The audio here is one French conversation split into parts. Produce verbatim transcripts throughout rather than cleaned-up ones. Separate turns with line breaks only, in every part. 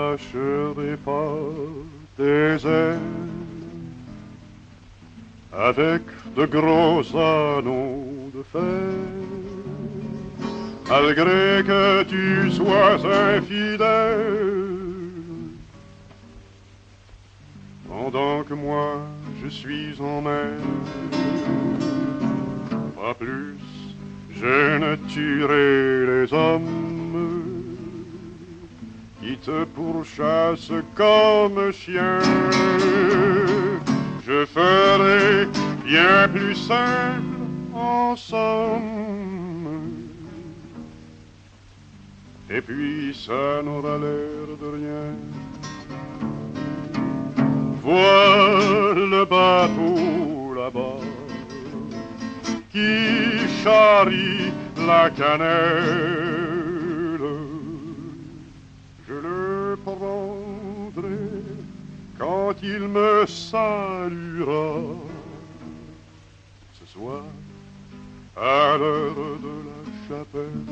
n'arracherai pas tes ailes avec de gros anneaux de fer, malgré que tu sois infidèle, pendant que moi je suis en mer. Pas plus, je ne tuerai les hommes qui te pourchassent comme chien. Je ferai bien plus simple en somme, et puis ça n'aura l'air de rien. Vois le bateau là-bas qui charrie la cannelle. Je le prendrai quand il me saluera ce soir à l'heure de la chapelle.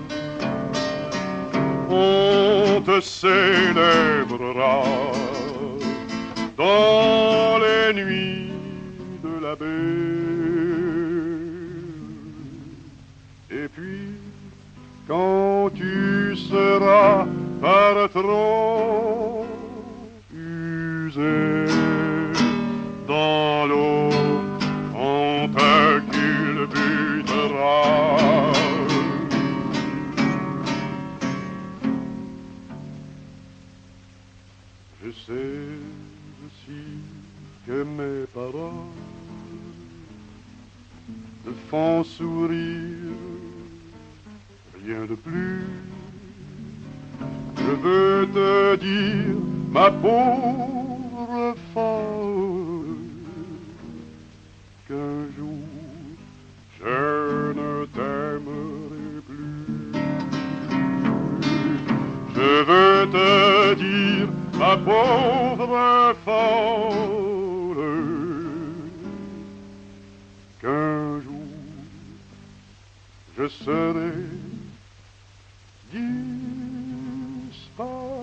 On te célébrera dans les nuits de la baie. Et puis, quand tu seras par trop usé dans l'eau, on te culbutera. Je sais aussi que mes paroles te font sourire, rien de plus. Je veux te dire, ma pauvre folle, qu'un jour je ne t'aimerai plus. Je veux te dire, ma pauvre folle, qu'un jour je serai disparu.